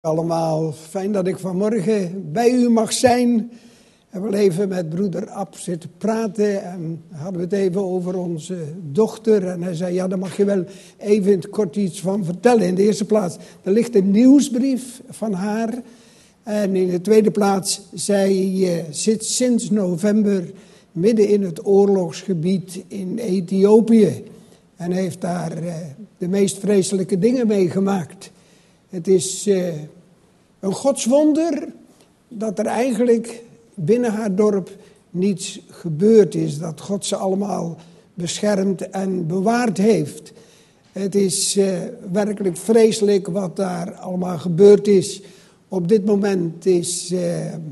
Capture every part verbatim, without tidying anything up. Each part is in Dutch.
Allemaal, fijn dat ik vanmorgen bij u mag zijn. En wel even met broeder Ab zitten praten en hadden we het even over onze dochter. En hij zei, ja, daar mag je wel even in het kort iets van vertellen. In de eerste plaats, er ligt een nieuwsbrief van haar. En in de tweede plaats, zij uh, zit sinds november midden in het oorlogsgebied in Ethiopië. En heeft daar uh, de meest vreselijke dingen meegemaakt. Het is uh, een godswonder dat er eigenlijk binnen haar dorp niets gebeurd is. Dat God ze allemaal beschermd en bewaard heeft. Het is uh, werkelijk vreselijk wat daar allemaal gebeurd is. Op dit moment is uh, uh,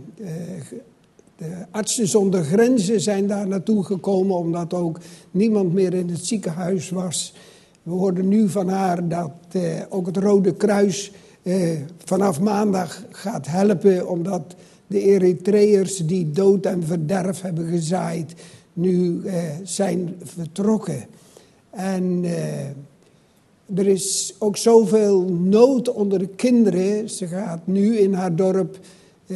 de artsen zonder grenzen zijn daar naartoe gekomen, omdat ook niemand meer in het ziekenhuis was. We hoorden nu van haar dat uh, ook het Rode Kruis uh, vanaf maandag gaat helpen, omdat de Eritreërs die dood en verderf hebben gezaaid, nu uh, zijn vertrokken. En uh, er is ook zoveel nood onder de kinderen. Ze gaat nu in haar dorp uh,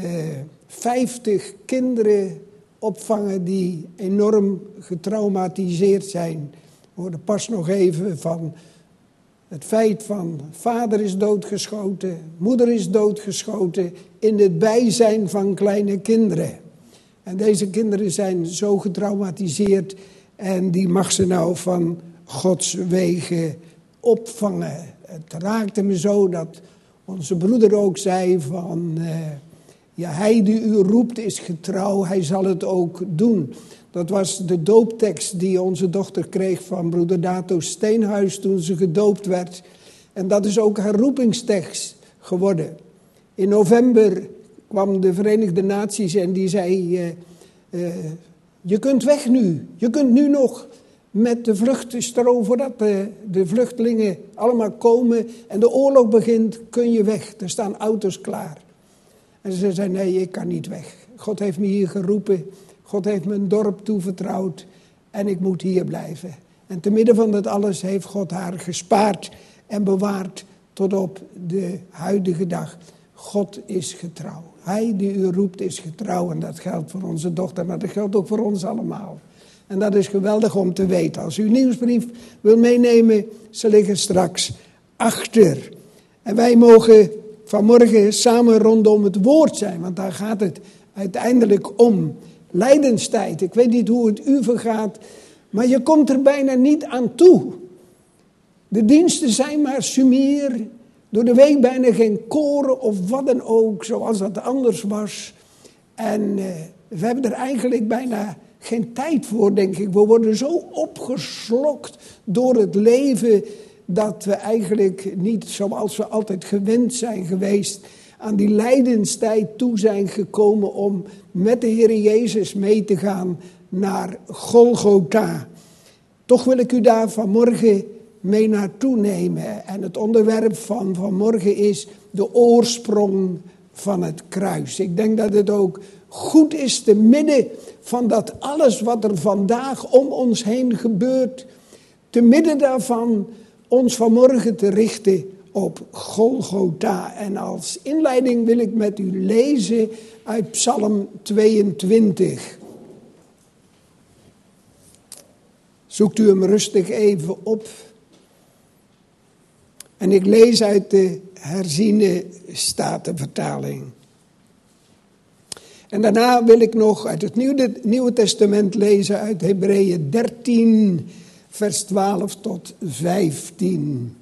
vijftig kinderen opvangen die enorm getraumatiseerd zijn. We hoorden pas nog even van het feit van vader is doodgeschoten, moeder is doodgeschoten in het bijzijn van kleine kinderen. En deze kinderen zijn zo getraumatiseerd en die mag ze nou van Gods wegen opvangen. Het raakte me zo dat onze broeder ook zei van, uh, ja, hij die u roept is getrouw, hij zal het ook doen. Dat was de dooptekst die onze dochter kreeg van broeder Dato Steenhuis toen ze gedoopt werd. En dat is ook haar roepingstekst geworden. In november kwam de Verenigde Naties en die zei, uh, uh, je kunt weg nu, je kunt nu nog met de vluchtenstroom, voordat de, de vluchtelingen allemaal komen en de oorlog begint, kun je weg. Er staan auto's klaar. En ze zei, nee, ik kan niet weg. God heeft me hier geroepen. God heeft me een dorp toevertrouwd en ik moet hier blijven. En te midden van dat alles heeft God haar gespaard en bewaard tot op de huidige dag. God is getrouw. Hij die u roept is getrouw en dat geldt voor onze dochter, maar dat geldt ook voor ons allemaal. En dat is geweldig om te weten. Als u een nieuwsbrief wil meenemen, ze liggen straks achter. En wij mogen vanmorgen samen rondom het woord zijn, want daar gaat het uiteindelijk om. Lijdenstijd, ik weet niet hoe het u vergaat, maar je komt er bijna niet aan toe. De diensten zijn maar sumier, door de week bijna geen koren of wat dan ook, zoals dat anders was. En uh, we hebben er eigenlijk bijna geen tijd voor, denk ik. We worden zo opgeslokt door het leven dat we eigenlijk niet zoals we altijd gewend zijn geweest aan die lijdenstijd toe zijn gekomen om met de Heer Jezus mee te gaan naar Golgotha. Toch wil ik u daar vanmorgen mee naartoe nemen. En het onderwerp van vanmorgen is de oorsprong van het kruis. Ik denk dat het ook goed is te midden van dat alles wat er vandaag om ons heen gebeurt, te midden daarvan ons vanmorgen te richten op Golgotha. En als inleiding wil ik met u lezen uit Psalm tweeëntwintig. Zoekt u hem rustig even op. En ik lees uit de herziene statenvertaling. En daarna wil ik nog uit het Nieuwe, Nieuwe Testament lezen uit Hebreeën dertien, vers twaalf tot vijftien.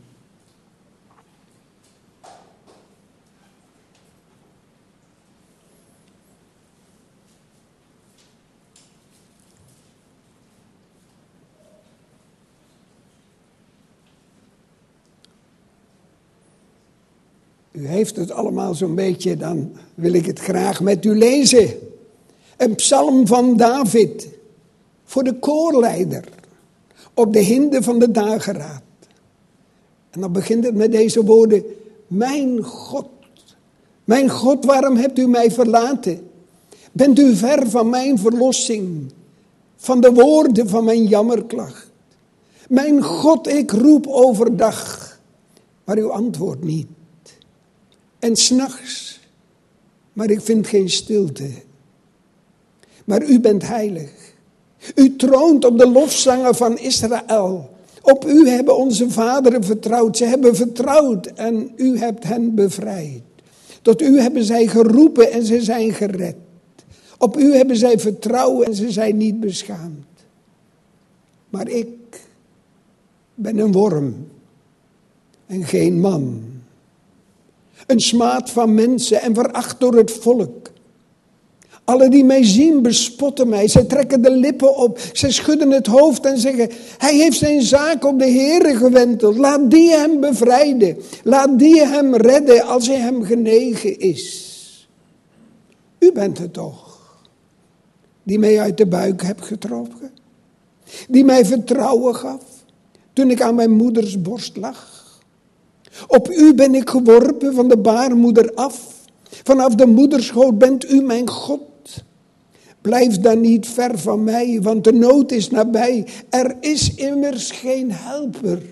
U heeft het allemaal zo'n beetje, dan wil ik het graag met u lezen. Een psalm van David voor de koorleider op de hinde van de dageraad. En dan begint het met deze woorden. Mijn God, mijn God, waarom hebt u mij verlaten? Bent u ver van mijn verlossing, van de woorden van mijn jammerklacht? Mijn God, ik roep overdag, maar u antwoordt niet. en 's nachts, maar ik vind geen stilte. Maar u bent heilig. U troont op de lofzangen van Israël. Op u hebben onze vaderen vertrouwd. Ze hebben vertrouwd en u hebt hen bevrijd. Tot u hebben zij geroepen en ze zijn gered. Op u hebben zij vertrouwen en ze zijn niet beschaamd. Maar ik ben een worm en geen man. Een smaad van mensen en veracht door het volk. Alle die mij zien bespotten mij. Zij trekken de lippen op. Zij schudden het hoofd en zeggen: hij heeft zijn zaak op de Heere gewenteld. Laat die hem bevrijden. Laat die hem redden als hij hem genegen is. U bent het toch, die mij uit de buik hebt getrokken. Die mij vertrouwen gaf toen ik aan mijn moeders borst lag. Op u ben ik geworpen van de baarmoeder af. Vanaf de moederschoot bent u mijn God. Blijf dan niet ver van mij, want de nood is nabij. Er is immers geen helper.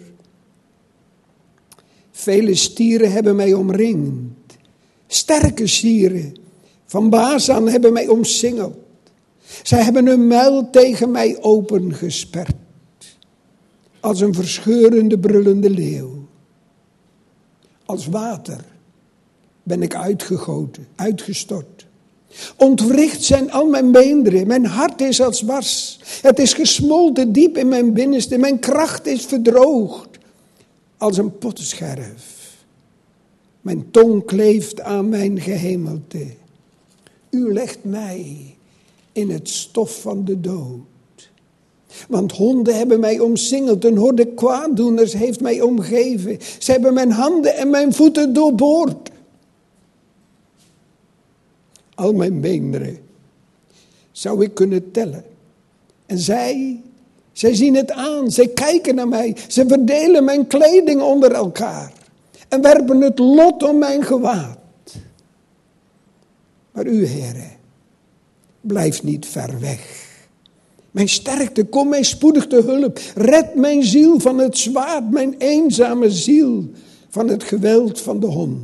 Vele stieren hebben mij omringd. Sterke stieren van Bazan hebben mij omsingeld. Zij hebben hun muil tegen mij opengesperd. Als een verscheurende, brullende leeuw. Als water ben ik uitgegoten, uitgestort. Ontwricht zijn al mijn beenderen. Mijn hart is als was. Het is gesmolten diep in mijn binnenste. Mijn kracht is verdroogd. Als een pottenscherf. Mijn tong kleeft aan mijn gehemelte. U legt mij in het stof van de dood. Want honden hebben mij omsingeld. Een horde kwaaddoeners heeft mij omgeven. Ze hebben mijn handen en mijn voeten doorboord. Al mijn beenderen zou ik kunnen tellen. En zij, zij zien het aan. Zij kijken naar mij. Ze verdelen mijn kleding onder elkaar. En werpen het lot om mijn gewaad. Maar u, Heere, blijf niet ver weg. Mijn sterkte, kom mij spoedig te hulp. Red mijn ziel van het zwaard, mijn eenzame ziel van het geweld van de hond.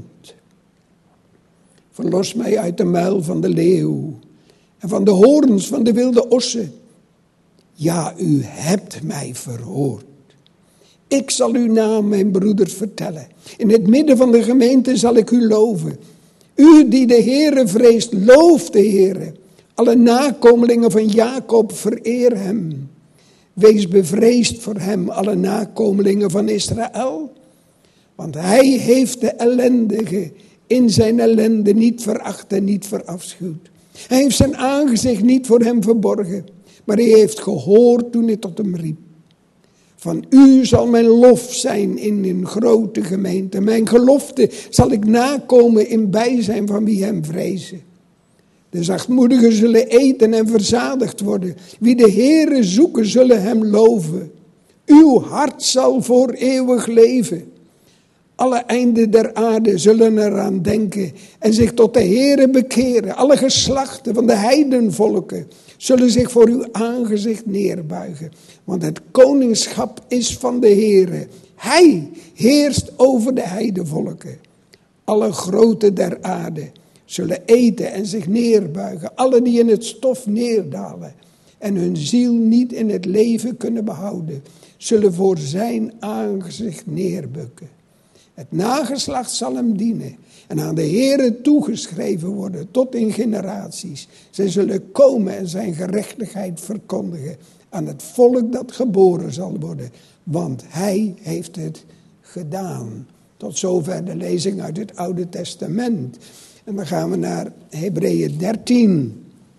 Verlos mij uit de muil van de leeuw en van de hoorns van de wilde ossen. Ja, u hebt mij verhoord. Ik zal uw naam mijn broeders vertellen. In het midden van de gemeente zal ik u loven. U die de Heere vreest, loof de Heere. Alle nakomelingen van Jacob, vereer hem. Wees bevreesd voor hem, alle nakomelingen van Israël. Want hij heeft de ellendige in zijn ellende niet veracht en niet verafschuwd. Hij heeft zijn aangezicht niet voor hem verborgen. Maar hij heeft gehoord toen hij tot hem riep. Van u zal mijn lof zijn in een grote gemeente. Mijn gelofte zal ik nakomen in bijzijn van wie hem vrezen. De zachtmoedigen zullen eten en verzadigd worden. Wie de Heere zoeken, zullen hem loven. Uw hart zal voor eeuwig leven. Alle einden der aarde zullen eraan denken en zich tot de Heere bekeren. Alle geslachten van de heidenvolken zullen zich voor uw aangezicht neerbuigen. Want het koningschap is van de Heere. Hij heerst over de heidenvolken. Alle groten der aarde zullen eten en zich neerbuigen. Alle die in het stof neerdalen en hun ziel niet in het leven kunnen behouden, zullen voor zijn aangezicht neerbukken. Het nageslacht zal hem dienen en aan de Heere toegeschreven worden tot in generaties. Zij zullen komen en zijn gerechtigheid verkondigen aan het volk dat geboren zal worden. Want hij heeft het gedaan. Tot zover de lezing uit het Oude Testament. En dan gaan we naar Hebreeën dertien.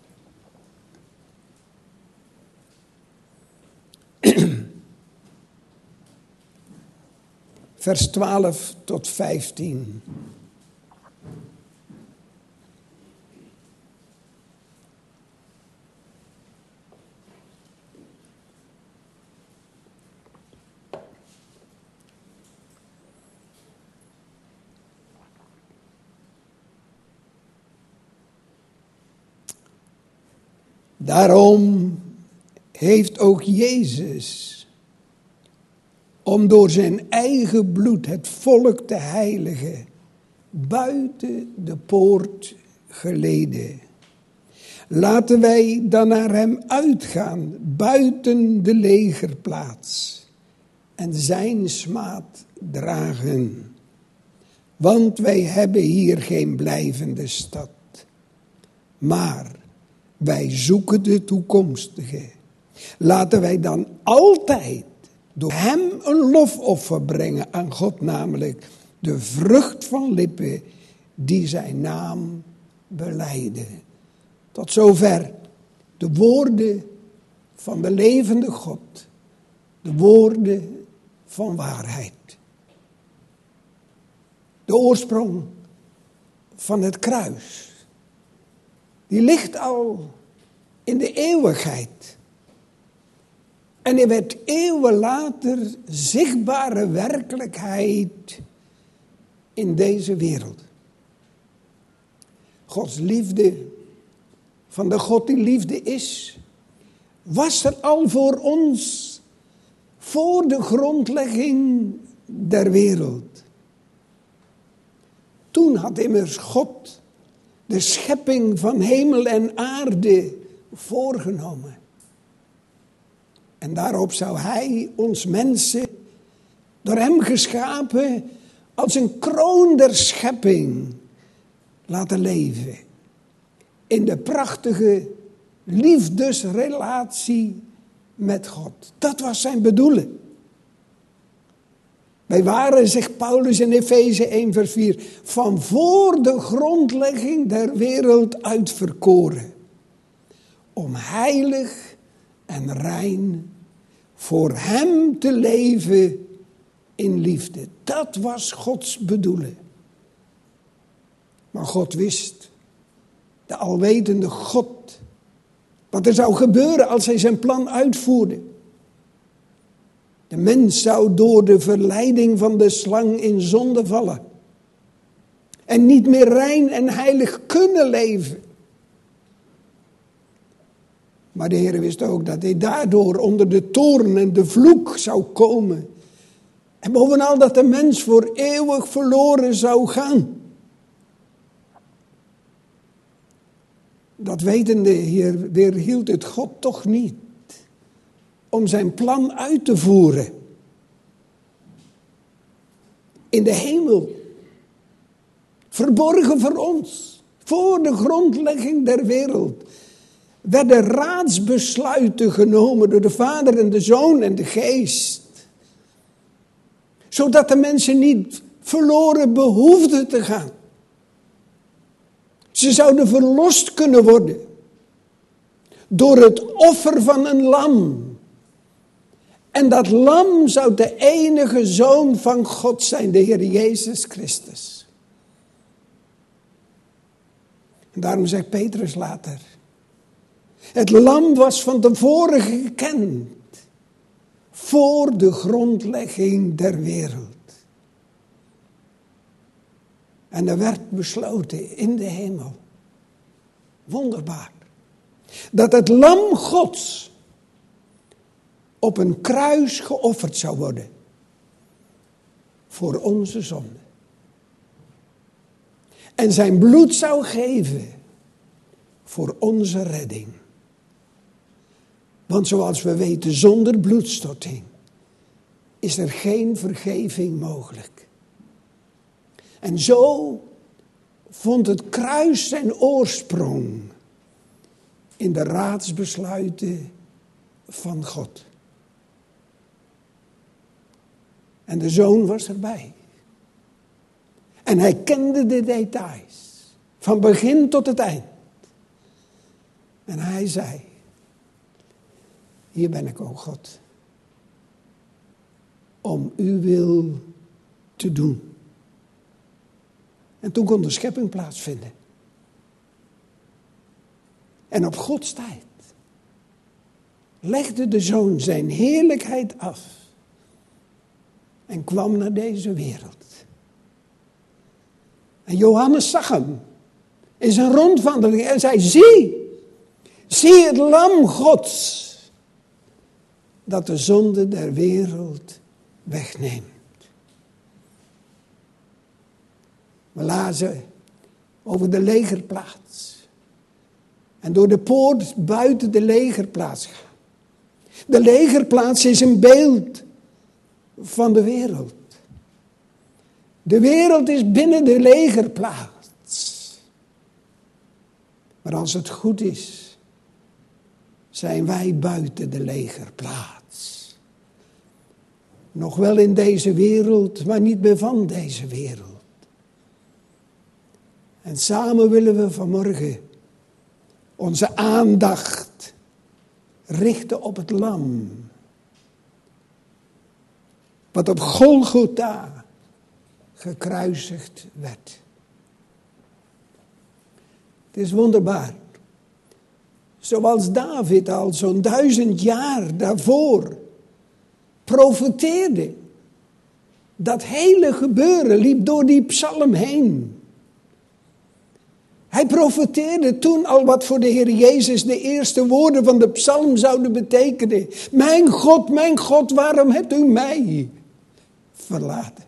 Vers twaalf tot vijftien. Daarom heeft ook Jezus, om door zijn eigen bloed het volk te heiligen, buiten de poort geleden. Laten wij dan naar hem uitgaan, buiten de legerplaats, en zijn smaad dragen. Want wij hebben hier geen blijvende stad, maar wij zoeken de toekomstige. Laten wij dan altijd door hem een lofoffer brengen aan God, namelijk de vrucht van lippen die zijn naam belijden. Tot zover de woorden van de levende God, de woorden van waarheid. De oorsprong van het kruis, die ligt al in de eeuwigheid. En die werd eeuwen later zichtbare werkelijkheid in deze wereld. Gods liefde, van de God die liefde is, was er al voor ons, voor de grondlegging der wereld. Toen had immers God de schepping van hemel en aarde voorgenomen. En daarop zou hij ons mensen, door hem geschapen, als een kroon der schepping laten leven. In de prachtige liefdesrelatie met God. Dat was zijn bedoeling. Wij waren, zegt Paulus in Efeze één vers vier, van voor de grondlegging der wereld uitverkoren. Om heilig en rein voor hem te leven in liefde. Dat was Gods bedoeling. Maar God wist, de alwetende God, wat er zou gebeuren als hij zijn plan uitvoerde. De mens zou door de verleiding van de slang in zonde vallen. En niet meer rein en heilig kunnen leven. Maar de Heer wist ook dat hij daardoor onder de toorn en de vloek zou komen. En bovenal dat de mens voor eeuwig verloren zou gaan. Dat wetende Heer weerhield het God toch niet om zijn plan uit te voeren. In de hemel, verborgen voor ons, voor de grondlegging der wereld, werden raadsbesluiten genomen door de Vader en de Zoon en de Geest. Zodat de mensen niet verloren behoefden te gaan. Ze zouden verlost kunnen worden door het offer van een lam. En dat lam zou de enige Zoon van God zijn, de Heer Jezus Christus. En daarom zegt Petrus later, het lam was van tevoren gekend, voor de grondlegging der wereld. En er werd besloten in de hemel, wonderbaar, dat het lam Gods op een kruis geofferd zou worden voor onze zonde. En zijn bloed zou geven voor onze redding. Want zoals we weten, zonder bloedstorting is er geen vergeving mogelijk. En zo vond het kruis zijn oorsprong in de raadsbesluiten van God. En de Zoon was erbij. En hij kende de details, van begin tot het eind. En hij zei, hier ben ik, o God, om uw wil te doen. En toen kon de schepping plaatsvinden. En op Gods tijd legde de Zoon zijn heerlijkheid af en kwam naar deze wereld. En Johannes zag hem in zijn rondwandeling en zei, zie, zie het lam Gods dat de zonde der wereld wegneemt. We lazen over de legerplaats. En door de poort buiten de legerplaats gaan. De legerplaats is een beeld van de wereld. De wereld is binnen de legerplaats. Maar als het goed is, zijn wij buiten de legerplaats. Nog wel in deze wereld, maar niet meer van deze wereld. En samen willen we vanmorgen onze aandacht richten op het lam. Wat op Golgotha gekruisigd werd. Het is wonderbaar. Zoals David al zo'n duizend jaar daarvoor profeteerde. Dat hele gebeuren liep door die psalm heen. Hij profeteerde toen al wat voor de Heer Jezus de eerste woorden van de psalm zouden betekenen. Mijn God, mijn God, waarom hebt u mij verlaten?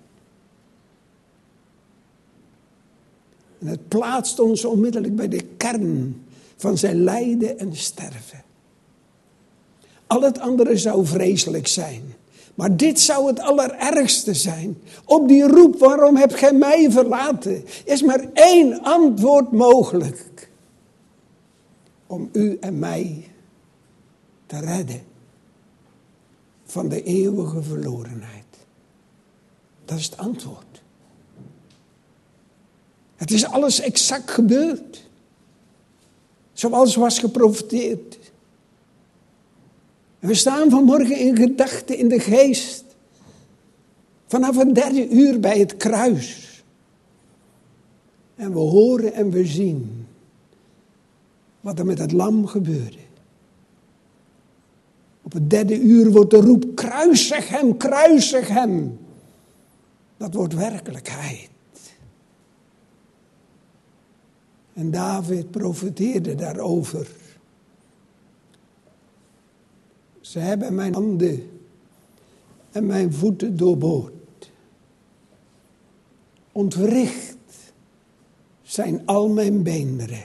En het plaatst ons onmiddellijk bij de kern van zijn lijden en sterven. Al het andere zou vreselijk zijn. Maar dit zou het allerergste zijn. Op die roep, waarom hebt gij mij verlaten? Is maar één antwoord mogelijk. Om u en mij te redden. Van de eeuwige verlorenheid. Dat is het antwoord. Het is alles exact gebeurd. Zoals was geprofeteerd. En we staan vanmorgen in gedachten in de geest. Vanaf het derde uur bij het kruis. En we horen en we zien wat er met het lam gebeurde. Op het derde uur wordt de roep, kruisig hem, kruisig hem. Dat wordt werkelijkheid. En David profeteerde daarover. Ze hebben mijn handen en mijn voeten doorboord. Ontwricht zijn al mijn beenderen.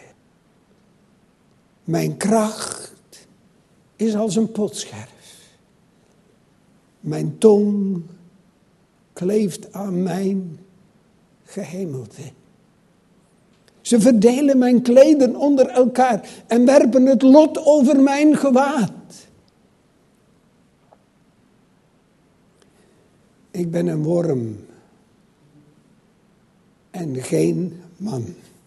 Mijn kracht is als een potscherf. Mijn tong kleeft aan mijn gehemelte. Ze verdelen mijn kleden onder elkaar en werpen het lot over mijn gewaad. Ik ben een worm en geen man.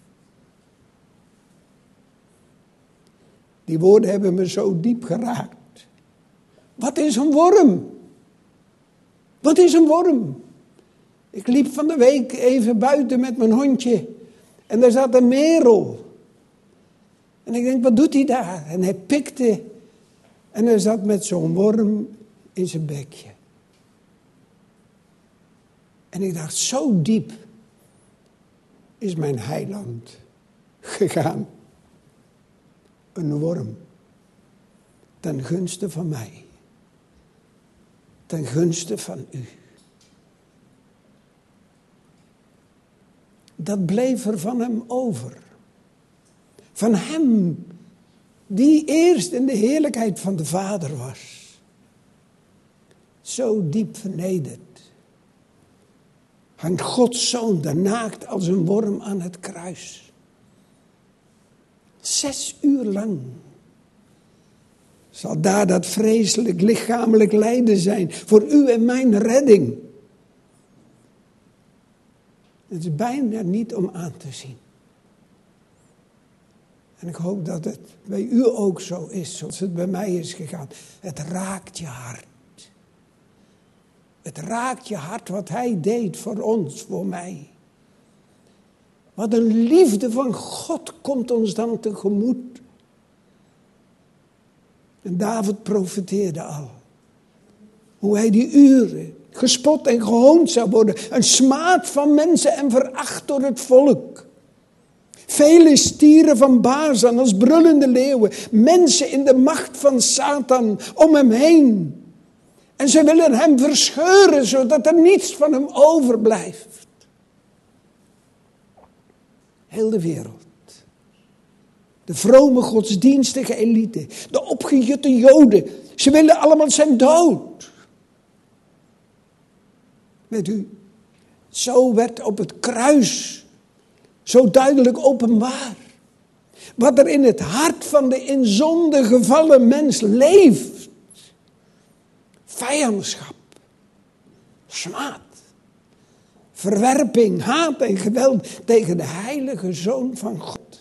Die woorden hebben me zo diep geraakt. Wat is een worm? Wat is een worm? Ik liep van de week even buiten met mijn hondje. En daar zat een merel. En ik denk, wat doet hij daar? En hij pikte. En hij zat met zo'n worm in zijn bekje. En ik dacht, zo diep is mijn heiland gegaan. Een worm. Ten gunste van mij. Ten gunste van u. Dat bleef er van hem over. Van hem die eerst in de heerlijkheid van de Vader was. Zo diep vernederd. Hangt Gods Zoon daar naakt als een worm aan het kruis. Zes uur lang zal daar dat vreselijk lichamelijk lijden zijn voor u en mijn redding. Het is bijna niet om aan te zien. En ik hoop dat het bij u ook zo is, zoals het bij mij is gegaan. Het raakt je hart. Het raakt je hart wat hij deed voor ons, voor mij. Wat een liefde van God komt ons dan tegemoet. En David profeteerde al. Hoe hij die uren gespot en gehoond zou worden. Een smaad van mensen en veracht door het volk. Vele stieren van Bazan als brullende leeuwen. Mensen in de macht van Satan om hem heen. En ze willen hem verscheuren zodat er niets van hem overblijft. Heel de wereld. De vrome godsdienstige elite. De opgejutte Joden. Ze willen allemaal zijn dood. Weet u, zo werd op het kruis zo duidelijk openbaar wat er in het hart van de in zonde gevallen mens leeft. Vijandschap, smaad, verwerping, haat en geweld tegen de heilige Zoon van God.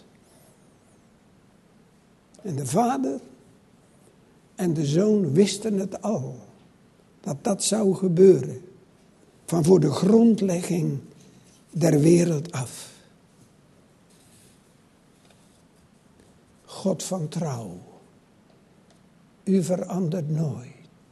En de Vader en de Zoon wisten het al, dat dat zou gebeuren, van voor de grondlegging der wereld af. God van trouw, u verandert nooit.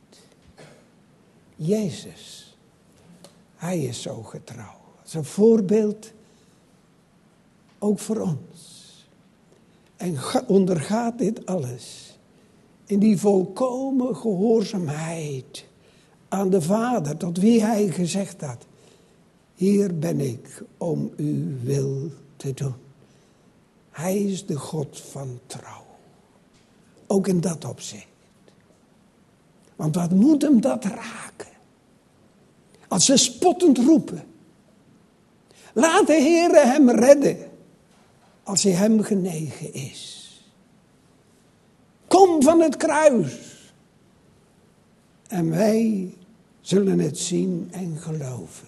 Jezus, hij is zo getrouw. Dat is een voorbeeld ook voor ons. En ondergaat dit alles in die volkomen gehoorzaamheid aan de Vader, tot wie hij gezegd had: hier ben ik om uw wil te doen. Hij is de God van trouw. Ook in dat opzicht. Want wat moet hem dat raken? Als ze spottend roepen: laat de Heere hem redden, als hij hem genegen is. Kom van het kruis. En wij zullen het zien en geloven.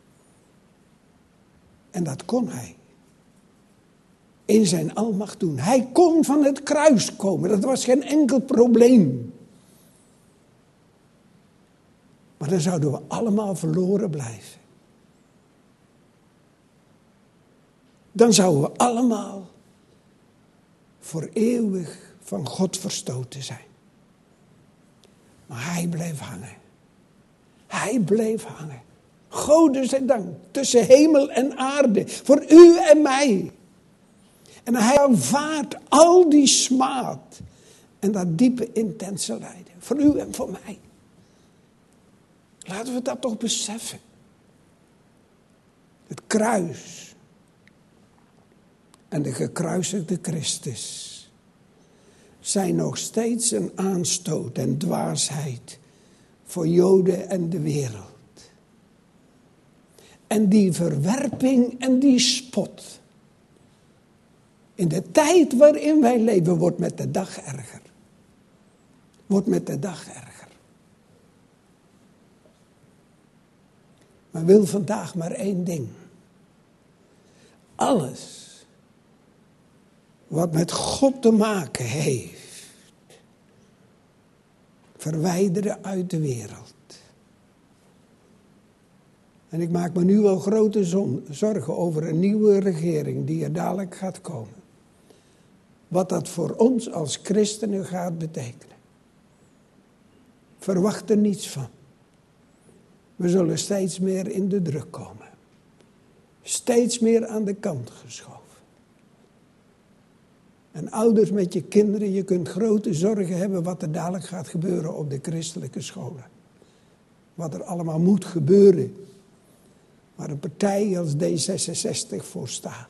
En dat kon hij. In zijn almacht doen. Hij kon van het kruis komen. Dat was geen enkel probleem. Maar dan zouden we allemaal verloren blijven. Dan zouden we allemaal voor eeuwig van God verstoten zijn. Maar hij bleef hangen. Hij bleef hangen. Gode zij dank. Tussen hemel en aarde. Voor u en mij. En hij aanvaardt al die smaad. En dat diepe intense lijden. Voor u en voor mij. Laten we dat toch beseffen. Het kruis. En de gekruisigde Christus. Zijn nog steeds een aanstoot en dwaasheid. Voor Joden en de wereld. En die verwerping en die spot. In de tijd waarin wij leven wordt met de dag erger. Wordt met de dag erger. Maar wil vandaag maar één ding. Alles wat met God te maken heeft, verwijderen uit de wereld. En ik maak me nu wel grote zorgen over een nieuwe regering die er dadelijk gaat komen. Wat dat voor ons als christenen gaat betekenen. Verwacht er niets van. We zullen steeds meer in de druk komen. Steeds meer aan de kant geschoven. En ouders met je kinderen, je kunt grote zorgen hebben wat er dadelijk gaat gebeuren op de christelijke scholen. Wat er allemaal moet gebeuren. Waar een partij als D zesenzestig voor staat.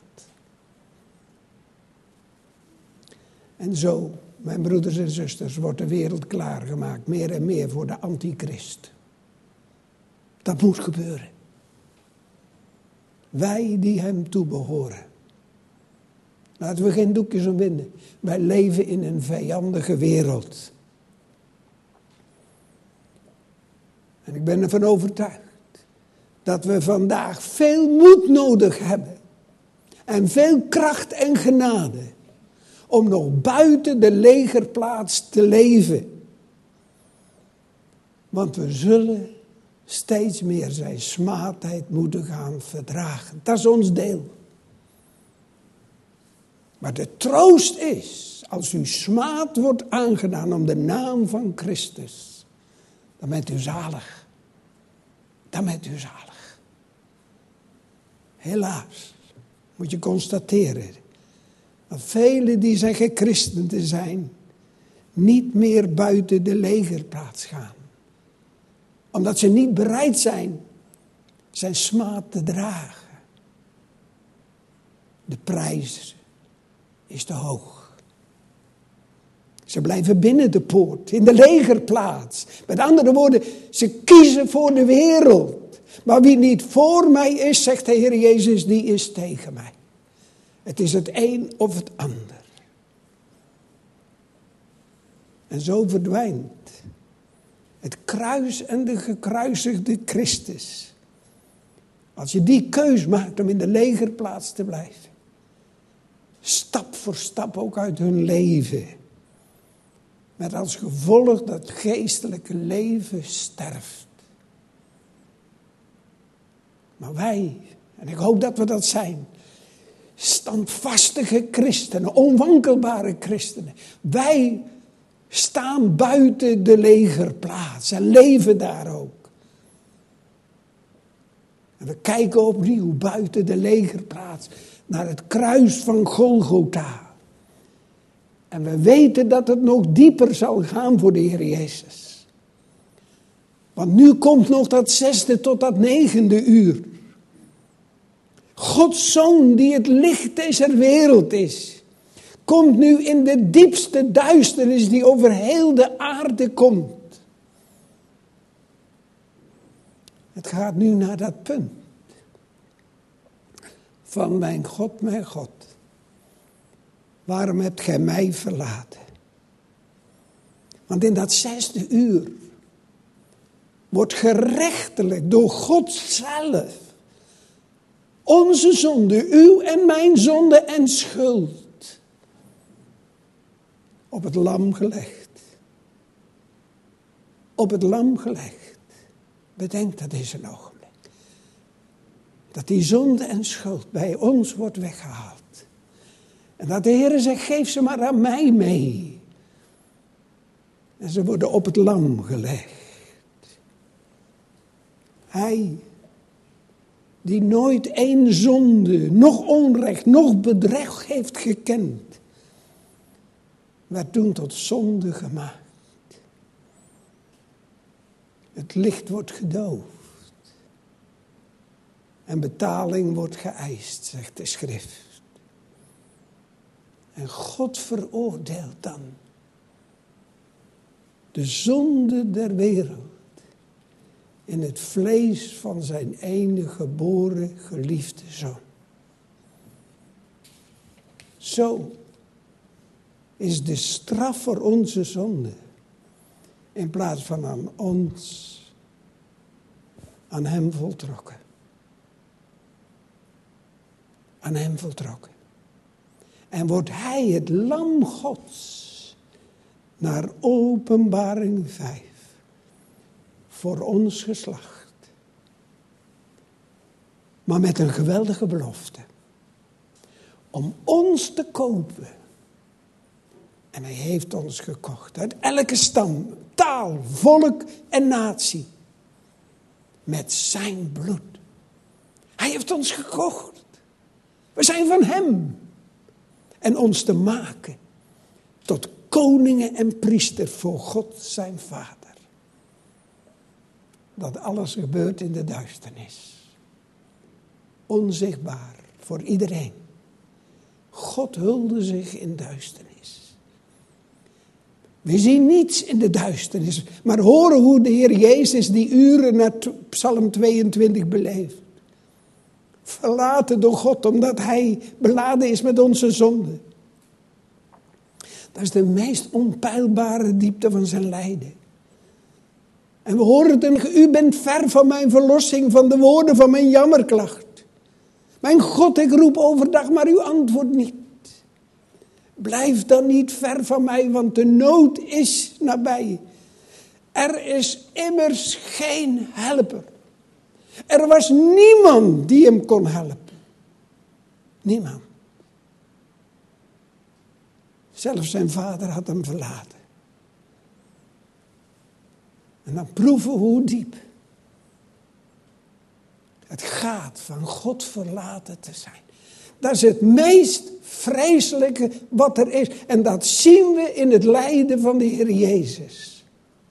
En zo, mijn broeders en zusters, wordt de wereld klaargemaakt. Meer en meer voor de antichrist. Dat moet gebeuren. Wij die hem toebehoren. Laten we geen doekjes omwinden. Wij leven in een vijandige wereld. En ik ben ervan overtuigd. Dat we vandaag veel moed nodig hebben. En veel kracht en genade. Om nog buiten de legerplaats te leven. Want we zullen steeds meer zijn smaadheid moeten gaan verdragen. Dat is ons deel. Maar de troost is, als u smaad wordt aangedaan om de naam van Christus, dan bent u zalig. Dan bent u zalig. Helaas, moet je constateren, dat velen die zeggen christen te zijn, niet meer buiten de legerplaats gaan. Omdat ze niet bereid zijn zijn smaad te dragen. De prijs is te hoog. Ze blijven binnen de poort, in de legerplaats. Met andere woorden, ze kiezen voor de wereld. Maar wie niet voor mij is, zegt de Heer Jezus, die is tegen mij. Het is het een of het ander. En zo verdwijnt het kruis en de gekruisigde Christus. Als je die keus maakt om in de legerplaats te blijven. Stap voor stap ook uit hun leven. Met als gevolg dat geestelijke leven sterft. Maar wij, en ik hoop dat we dat zijn. Standvastige christenen, onwankelbare christenen. Wij staan buiten de legerplaats en leven daar ook. En we kijken opnieuw buiten de legerplaats naar het kruis van Golgotha. En we weten dat het nog dieper zal gaan voor de Heer Jezus. Want nu komt nog dat zesde tot dat negende uur. Gods Zoon die het licht deze wereld is. Komt nu in de diepste duisternis die over heel de aarde komt. Het gaat nu naar dat punt. Van mijn God, mijn God. Waarom hebt gij mij verlaten? Want in dat zesde uur wordt gerechtelijk door God zelf onze zonde, uw en mijn zonde en schuld op het lam gelegd. Op het lam gelegd. Bedenk dat is een ogenblik. Dat die zonde en schuld bij ons wordt weggehaald. En dat de Heer zegt, geef ze maar aan mij mee. En ze worden op het lam gelegd. Hij, die nooit één zonde, nog onrecht, nog bedrog heeft gekend, werd toen tot zonde gemaakt. Het licht wordt gedoofd. En betaling wordt geëist, zegt de schrift. En God veroordeelt dan de zonde der wereld in het vlees van zijn enige geboren geliefde Zoon. Zo is de straf voor onze zonde in plaats van aan ons, aan hem voltrokken. Aan hem voltrokken. En wordt hij het lam Gods naar Openbaring vijf voor ons geslacht. Maar met een geweldige belofte. Om ons te kopen. En hij heeft ons gekocht. Uit elke stam, taal, volk en natie. Met zijn bloed. Hij heeft ons gekocht. We zijn van hem. En ons te maken tot koningen en priesters voor God zijn Vader. Dat alles gebeurt in de duisternis. Onzichtbaar voor iedereen. God hulde zich in duisternis. We zien niets in de duisternis, maar horen hoe de Heer Jezus die uren naar Psalm tweeëntwintig beleeft. Verlaten door God, omdat hij beladen is met onze zonde. Dat is de meest onpeilbare diepte van zijn lijden. En we horen het, u bent ver van mijn verlossing, van de woorden van mijn jammerklacht. Mijn God, ik roep overdag, maar u antwoordt niet. Blijf dan niet ver van mij, want de nood is nabij. Er is immers geen helper. Er was niemand die hem kon helpen. Niemand. Zelfs zijn vader had hem verlaten. En dan proeven we hoe diep het gaat van God verlaten te zijn. Dat is het meest vreselijke wat er is. En dat zien we in het lijden van de Heer Jezus.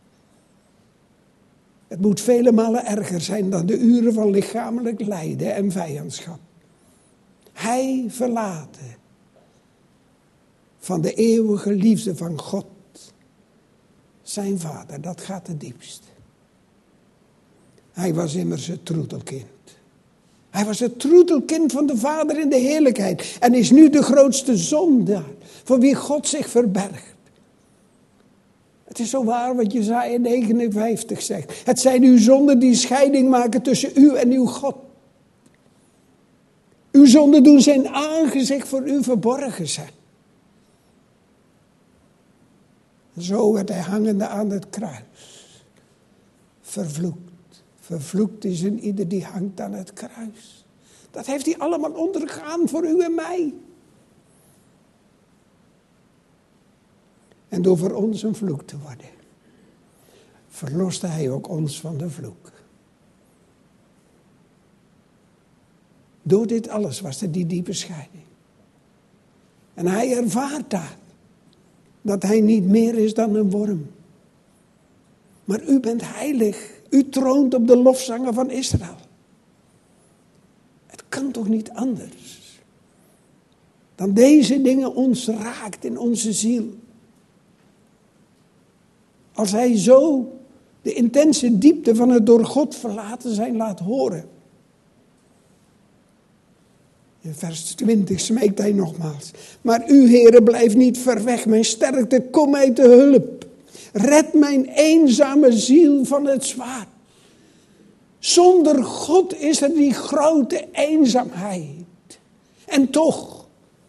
Het moet vele malen erger zijn dan de uren van lichamelijk lijden en vijandschap. Hij verlaten van de eeuwige liefde van God, zijn vader, dat gaat het diepst. Hij was immers het troetelkind. Hij was het troetelkind van de Vader in de heerlijkheid. En is nu de grootste zondaar, voor wie God zich verbergt. Het is zo waar wat Jesaja negenenvijftig zegt. Het zijn uw zonden die scheiding maken tussen u en uw God. Uw zonden doen zijn aangezicht voor u verborgen zijn. Zo werd hij hangende aan het kruis. Vervloekt. Vervloekt is een ieder die hangt aan het kruis. Dat heeft hij allemaal ondergaan voor u en mij. En door voor ons een vloek te worden, verloste hij ook ons van de vloek. Door dit alles was er die diepe scheiding. En hij ervaart daar dat hij niet meer is dan een worm. Maar u bent heilig. U troont op de lofzangen van Israël. Het kan toch niet anders dan deze dingen ons raakt in onze ziel. Als hij zo de intense diepte van het door God verlaten zijn laat horen. In vers twintig smeekt hij nogmaals. Maar u, Heere, blijf niet ver weg. Mijn sterkte, kom mij te hulp. Red mijn eenzame ziel van het zwaard. Zonder God is er die grote eenzaamheid. En toch.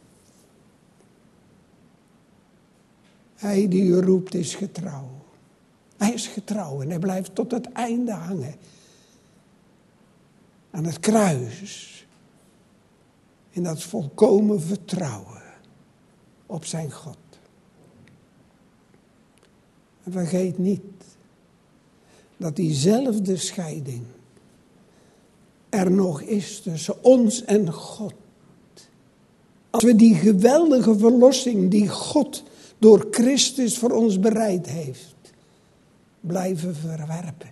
Hij die u roept is getrouw. Hij is getrouw en hij blijft tot het einde hangen. Aan het kruis. In dat volkomen vertrouwen op zijn God. En vergeet niet dat diezelfde scheiding er nog is tussen ons en God. Als we die geweldige verlossing die God door Christus voor ons bereid heeft, blijven verwerpen.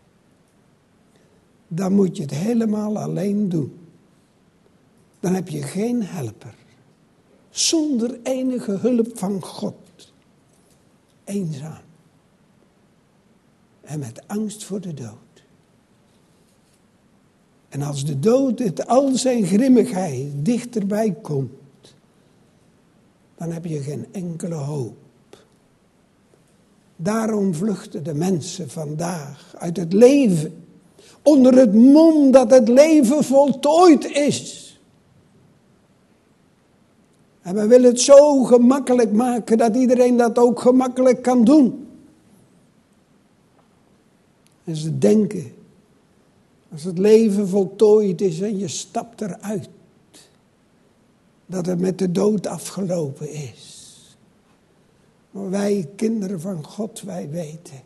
Dan moet je het helemaal alleen doen. Dan heb je geen helper. Zonder enige hulp van God. Eenzaam. En met angst voor de dood. En als de dood met al zijn grimmigheid dichterbij komt, dan heb je geen enkele hoop. Daarom vluchten de mensen vandaag uit het leven, onder het mom dat het leven voltooid is. En we willen het zo gemakkelijk maken dat iedereen dat ook gemakkelijk kan doen. En ze denken, als het leven voltooid is en je stapt eruit, dat het met de dood afgelopen is. Maar wij, kinderen van God, wij weten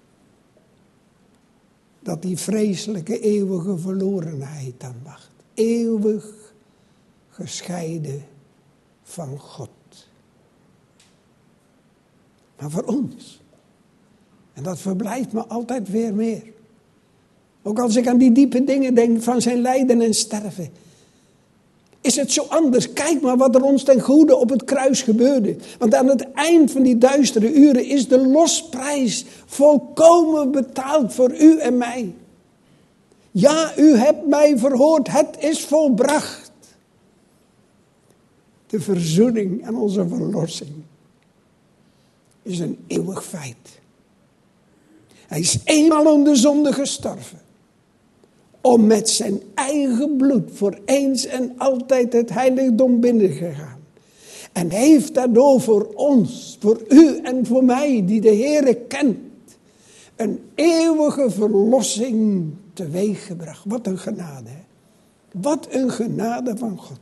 dat die vreselijke eeuwige verlorenheid dan wacht. Eeuwig gescheiden van God. Maar voor ons, en dat verblijft me altijd weer meer. Ook als ik aan die diepe dingen denk van zijn lijden en sterven. Is het zo anders? Kijk maar wat er ons ten goede op het kruis gebeurde. Want aan het eind van die duistere uren is de losprijs volkomen betaald voor u en mij. Ja, u hebt mij verhoord. Het is volbracht. De verzoening en onze verlossing is een eeuwig feit. Hij is eenmaal om de zonde gestorven. Om met zijn eigen bloed voor eens en altijd het heiligdom binnengegaan. En heeft daardoor voor ons, voor u en voor mij, die de Heere kent, een eeuwige verlossing teweeggebracht. Wat een genade, hè? Wat een genade van God.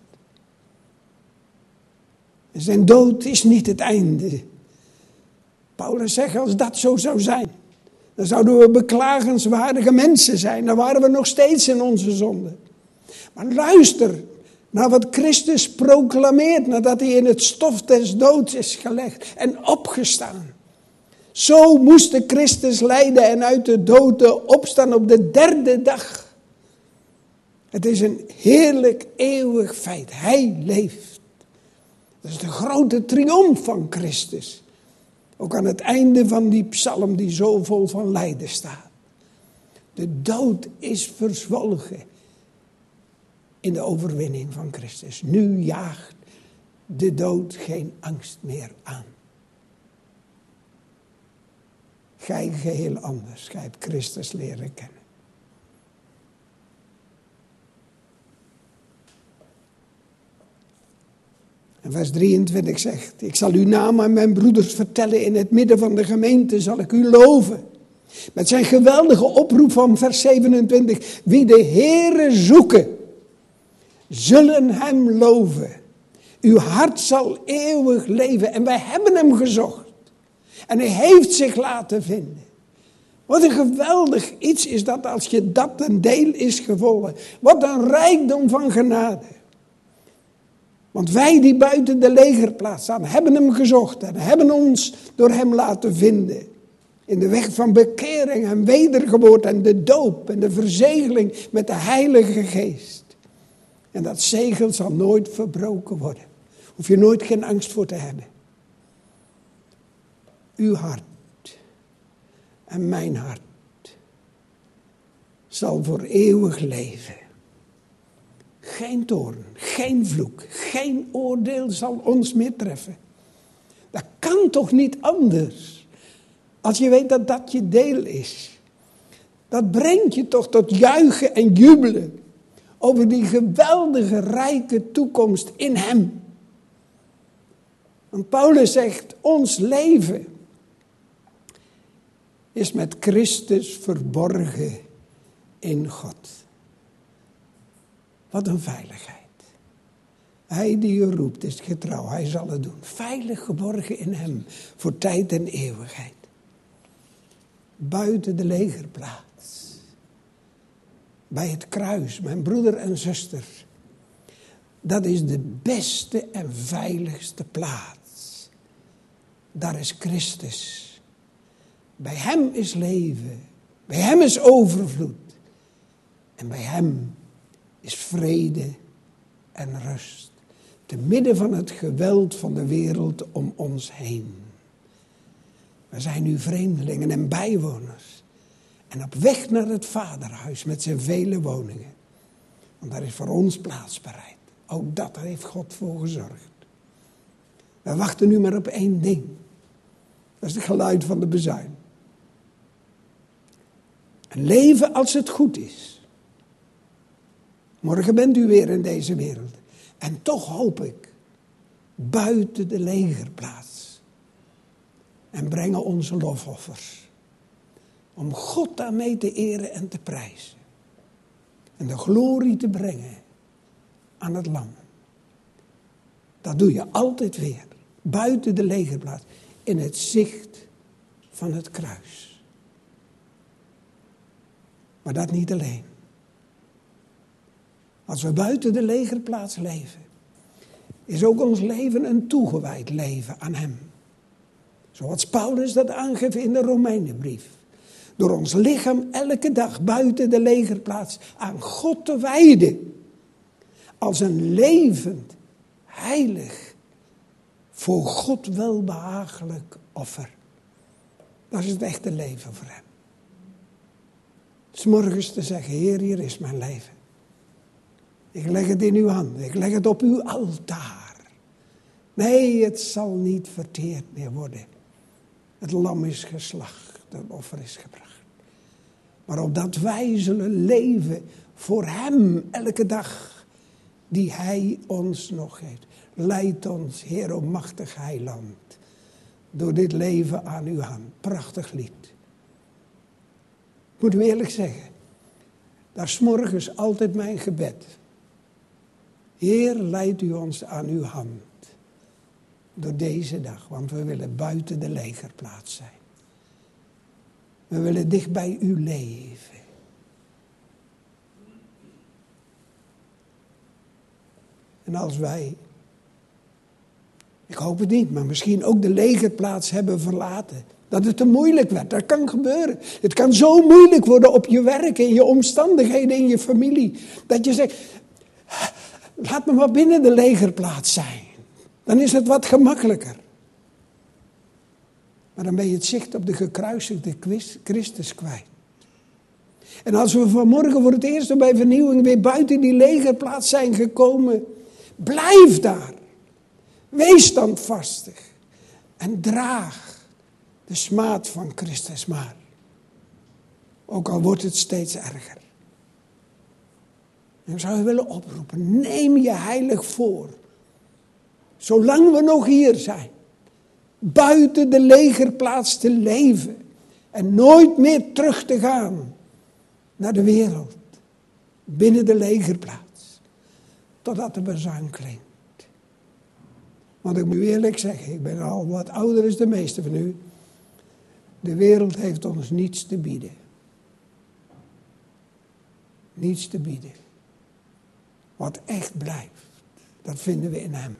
En zijn dood is niet het einde. Paulus zegt, als dat zo zou zijn, dan zouden we beklagenswaardige mensen zijn. Dan waren we nog steeds in onze zonde. Maar luister naar wat Christus proclameert nadat hij in het stof des doods is gelegd en opgestaan. Zo moest de Christus lijden en uit de dood opstaan op de derde dag. Het is een heerlijk eeuwig feit. Hij leeft. Dat is de grote triomf van Christus. Ook aan het einde van die psalm die zo vol van lijden staat. De dood is verzwolgen in de overwinning van Christus. Nu jaagt de dood geen angst meer aan. Gij geheel anders. Gij hebt Christus leren kennen. En vers drieëntwintig zegt, ik zal uw naam aan mijn broeders vertellen, in het midden van de gemeente zal ik u loven. Met zijn geweldige oproep van vers zevenentwintig, wie de Heere zoeken, zullen hem loven. Uw hart zal eeuwig leven. En wij hebben hem gezocht. En hij heeft zich laten vinden. Wat een geweldig iets is dat als je dat een deel is gevolgen. Wat een rijkdom van genade. Want wij die buiten de legerplaats staan, hebben hem gezocht en hebben ons door hem laten vinden. In de weg van bekering en wedergeboorte en de doop en de verzegeling met de Heilige Geest. En dat zegel zal nooit verbroken worden. Hoef je nooit geen angst voor te hebben. Uw hart en mijn hart zal voor eeuwig leven. Geen toorn, geen vloek, geen oordeel zal ons meer treffen. Dat kan toch niet anders? Als je weet dat dat je deel is. Dat brengt je toch tot juichen en jubelen. Over die geweldige rijke toekomst in hem. Want Paulus zegt, ons leven is met Christus verborgen in God. Wat een veiligheid. Hij die je roept is getrouw, hij zal het doen. Veilig geborgen in hem, voor tijd en eeuwigheid. Buiten de legerplaats. Bij het kruis, mijn broeder en zuster. Dat is de beste en veiligste plaats. Daar is Christus. Bij hem is leven. Bij hem is overvloed. En bij hem is vrede en rust. Te midden van het geweld van de wereld om ons heen. We zijn nu vreemdelingen en bijwoners. En op weg naar het vaderhuis met zijn vele woningen. Want daar is voor ons plaats bereid. Ook dat heeft God voor gezorgd. We wachten nu maar op één ding. Dat is het geluid van de bezuin. Een leven als het goed is. Morgen bent u weer in deze wereld. En toch hoop ik, buiten de legerplaats. En brengen onze lofoffers. Om God daarmee te eren en te prijzen. En de glorie te brengen aan het lam. Dat doe je altijd weer. Buiten de legerplaats. In het zicht van het kruis. Maar dat niet alleen. Als we buiten de legerplaats leven, is ook ons leven een toegewijd leven aan hem. Zoals Paulus dat aangeeft in de Romeinenbrief. Door ons lichaam elke dag buiten de legerplaats aan God te wijden. Als een levend, heilig, voor God welbehagelijk offer. Dat is het echte leven voor hem. 'S Morgens te zeggen, Heer, hier is mijn leven. Ik leg het in uw handen, ik leg het op uw altaar. Nee, het zal niet verteerd meer worden. Het lam is geslacht, het offer is gebracht. Maar opdat wij zullen leven voor hem elke dag die hij ons nog geeft. Leid ons, Heer, o machtig heiland, door dit leven aan uw hand. Prachtig lied. Ik moet u eerlijk zeggen, dat is 's morgens altijd mijn gebed. Heer, leid u ons aan uw hand. Door deze dag, want we willen buiten de legerplaats zijn. We willen dicht bij u leven. En als wij Ik hoop het niet, maar misschien ook de legerplaats hebben verlaten. Dat het te moeilijk werd, dat kan gebeuren. Het kan zo moeilijk worden op je werk, in je omstandigheden, in je familie. Dat je zegt, laat me maar binnen de legerplaats zijn. Dan is het wat gemakkelijker. Maar dan ben je het zicht op de gekruisigde Christus kwijt. En als we vanmorgen voor het eerst bij vernieuwing weer buiten die legerplaats zijn gekomen, blijf daar. Wees standvastig. En draag de smaad van Christus maar. Ook al wordt het steeds erger. En ik zou je willen oproepen, neem je heilig voor. Zolang we nog hier zijn. Buiten de legerplaats te leven. En nooit meer terug te gaan naar de wereld. Binnen de legerplaats. Totdat de bazuin klinkt. Want ik moet u eerlijk zeggen, ik ben al wat ouder dan de meeste van u. De wereld heeft ons niets te bieden. Niets te bieden. Wat echt blijft, dat vinden we in hem.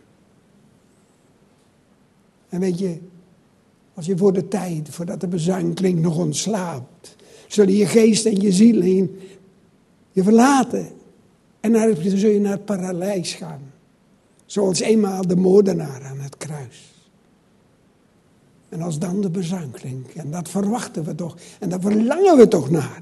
En weet je, als je voor de tijd, voordat de bazuin klinkt, nog ontslaapt, zullen je geest en je ziel en je, je verlaten. En naar het, zul je naar het paradijs gaan. Zoals eenmaal de moordenaar aan het kruis. En als dan de bazuin klinkt, en dat verwachten we toch, en daar verlangen we toch naar.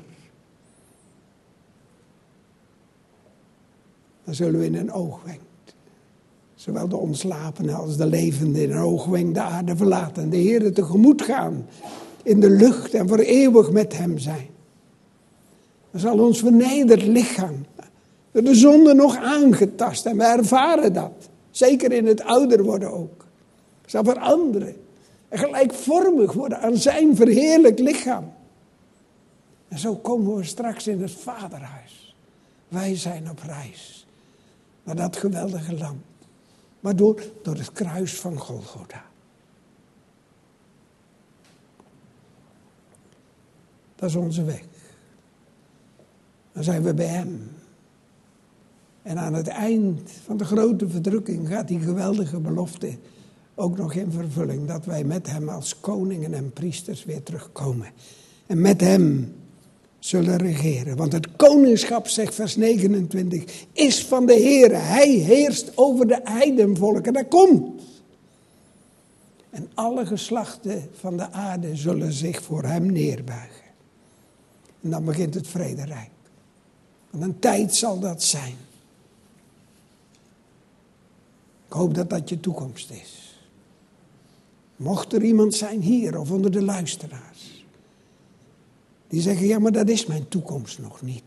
Dan zullen we in een oogwenk, zowel de ontslapenen als de levenden in een oogwenk de aarde verlaten. En de Heere tegemoet gaan in de lucht en voor eeuwig met hem zijn. Dan zal ons vernederd lichaam door de zonde nog aangetast. En we ervaren dat. Zeker in het ouder worden ook. Het zal veranderen. En gelijkvormig worden aan zijn verheerlijk lichaam. En zo komen we straks in het vaderhuis. Wij zijn op reis. Naar dat geweldige land. Waardoor? Door het kruis van Golgotha. Dat is onze weg. Dan zijn we bij hem. En aan het eind van de grote verdrukking gaat die geweldige belofte ook nog in vervulling. Dat wij met hem als koningen en priesters weer terugkomen. En met hem zullen regeren. Want het koningschap, zegt vers negenentwintig, is van de Heere. Hij heerst over de heidenvolken. Dat komt. En alle geslachten van de aarde zullen zich voor hem neerbuigen. En dan begint het vrederijk. Want een tijd zal dat zijn. Ik hoop dat dat je toekomst is. Mocht er iemand zijn hier of onder de luisteraars. Die zeggen, ja, maar dat is mijn toekomst nog niet.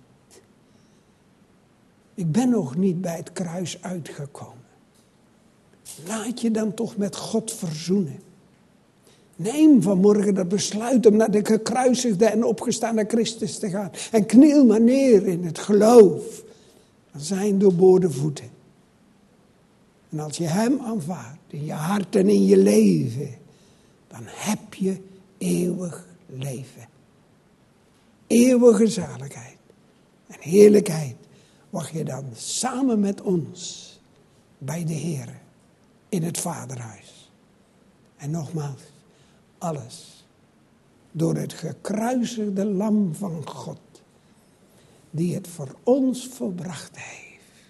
Ik ben nog niet bij het kruis uitgekomen. Laat je dan toch met God verzoenen. Neem vanmorgen dat besluit om naar de gekruisigde en opgestane Christus te gaan. En kniel maar neer in het geloof aan zijn doorboorde voeten. En als je hem aanvaardt in je hart en in je leven, dan heb je eeuwig leven. Eeuwige zaligheid en heerlijkheid wacht je dan samen met ons bij de Heere in het Vaderhuis. En nogmaals, alles door het gekruisigde lam van God, die het voor ons volbracht heeft.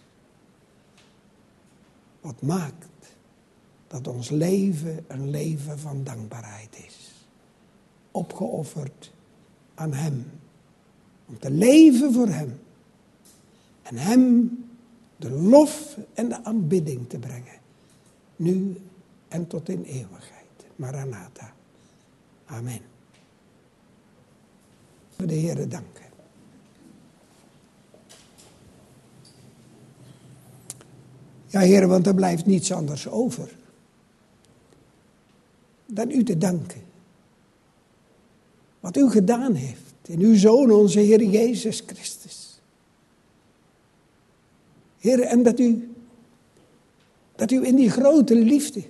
Wat maakt dat ons leven een leven van dankbaarheid is. Opgeofferd aan hem. Om te leven voor hem. En hem de lof en de aanbidding te brengen. Nu en tot in eeuwigheid. Maranatha. Amen. We de Heere danken. Ja, Heere, want er blijft niets anders over dan u te danken. Wat u gedaan heeft in uw Zoon, onze Heer Jezus Christus. Heere, en dat u, dat u in die grote liefde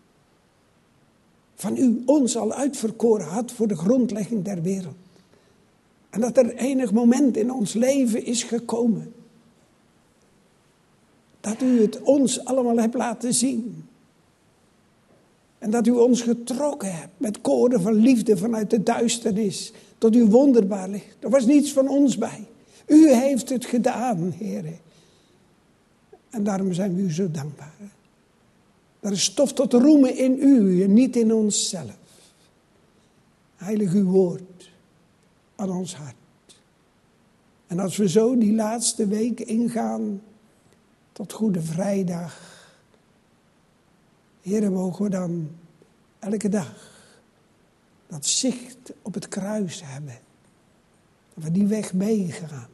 van u ons al uitverkoren had voor de grondlegging der wereld. En dat er enig moment in ons leven is gekomen. Dat u het ons allemaal hebt laten zien. En dat u ons getrokken hebt met koorden van liefde vanuit de duisternis tot uw wonderbaar licht. Er was niets van ons bij. U heeft het gedaan, Heer. En daarom zijn we u zo dankbaar. Er is stof tot roemen in u en niet in onszelf. Heilig uw woord aan ons hart. En als we zo die laatste week ingaan tot Goede Vrijdag. Heere, mogen we dan elke dag dat zicht op het kruis hebben. Dat we die weg meegaan.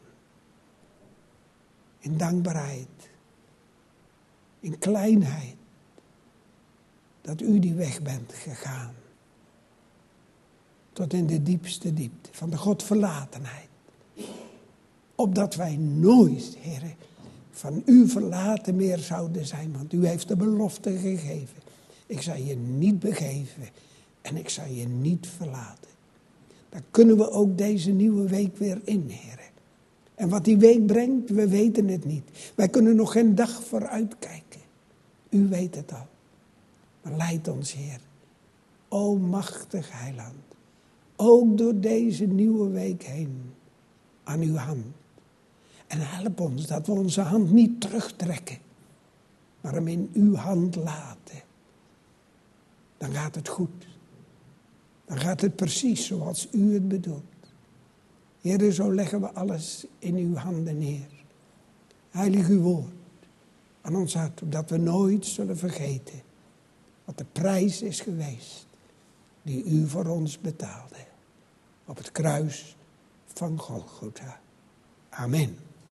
In dankbaarheid. In kleinheid. Dat u die weg bent gegaan. Tot in de diepste diepte van de Godverlatenheid. Opdat wij nooit, Heere, van u verlaten meer zouden zijn. Want u heeft de belofte gegeven. Ik zal je niet begeven en ik zal je niet verlaten. Daar kunnen we ook deze nieuwe week weer in, Heere. En wat die week brengt, we weten het niet. Wij kunnen nog geen dag vooruit kijken. U weet het al. Maar leid ons, Heer. O machtig heiland. Ook door deze nieuwe week heen. Aan uw hand. En help ons dat we onze hand niet terugtrekken. Maar hem in uw hand laten. Dan gaat het goed. Dan gaat het precies zoals u het bedoelt. Heer, zo leggen we alles in uw handen neer. Heilig uw woord aan ons hart. Opdat we nooit zullen vergeten wat de prijs is geweest die u voor ons betaalde. Op het kruis van Golgotha. Amen.